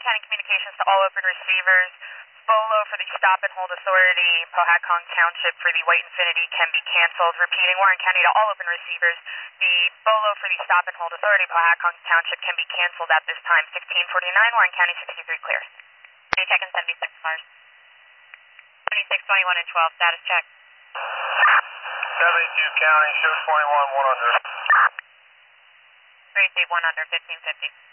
County Communications to all open receivers. BOLO for the Stop and Hold Authority, Powhatan Township for the White Infinity can be canceled. Repeating, Warren County to all open receivers. The BOLO for the Stop and Hold Authority, Powhatan Township can be canceled at this time. 1649, Warren County 63 clear. Any check in 76 cars. 26, 21, and 12, status check. 72 County, show 21, 1 under. Ready to 1 under, 1550.